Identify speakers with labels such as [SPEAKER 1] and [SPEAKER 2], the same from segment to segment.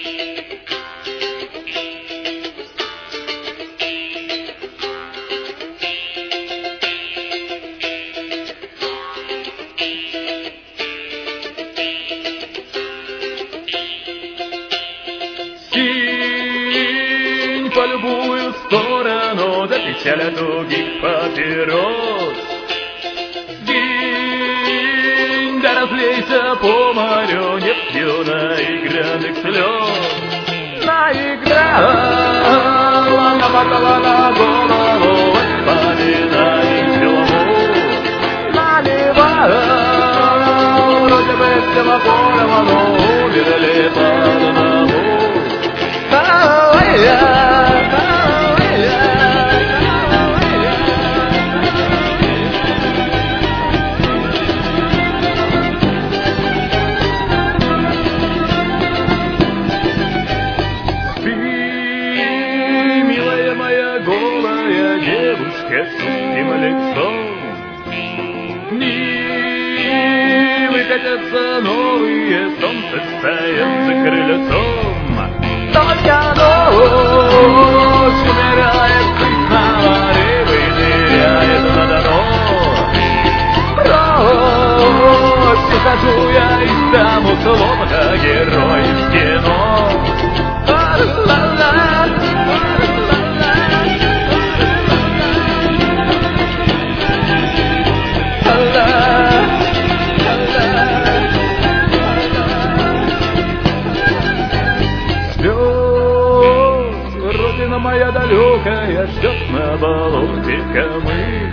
[SPEAKER 1] Синь по любую сторону, до печали тугих папирос. Сгинь, да разлейся по морю нефтью наигранных слез. Наиграла, намотала на голову воспоминаний челому. Наливал, вроде бы семафором, оно умерли по одному. Милая моя голая девушка с узким лицом, дни выкатятся новые, солнце встает за крыльцом. Только ночь умирает, на море выныряет надо мной. Прочь ухожу я из дому, словно герой из кино. Родина моя далекая ждет на болоте камы.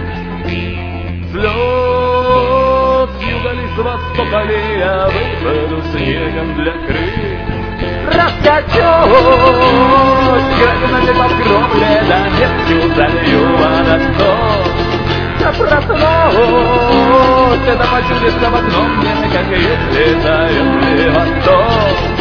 [SPEAKER 1] Взлет с юга ли с востока ли, я выпаду снегом для крыльев. Раскачусь, грязными под кровле, да нефтью залью водосток. Я проснусь, это почудится в окном мне, как если зовет ли восток.